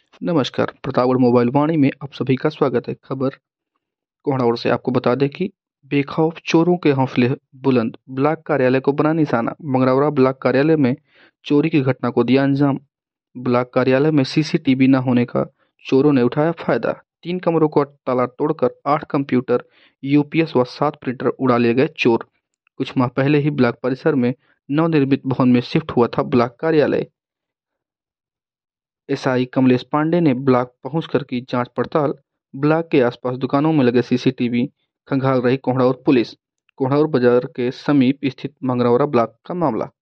नमस्कार, प्रतापगढ़ मोबाइल वाणी में आप सभी का स्वागत है। खबर कोहड़ाौड़ से आपको बता दें कि बेखौफ चोरों के हौसले बुलंद, ब्लॉक कार्यालय को बना निशाना। मंगरौरा ब्लॉक कार्यालय में चोरी की घटना को दिया अंजाम। ब्लॉक कार्यालय में सीसीटीवी न होने का चोरों ने उठाया फायदा। 3 कमरों का ताला तोड़कर 8 कंप्यूटर, यूपीएस व 7 प्रिंटर उड़ा ले गए चोर। कुछ माह पहले ही ब्लॉक परिसर में नवनिर्मित भवन में शिफ्ट हुआ था ब्लॉक कार्यालय। एसआई कमलेश पांडे ने ब्लॉक पहुंचकर की जांच पड़ताल। ब्लॉक के आसपास दुकानों में लगे सीसीटीवी खंगाल रही कोहड़ाौर पुलिस। कोहड़ाौर बाजार के समीप स्थित मंगरौरा ब्लॉक का मामला।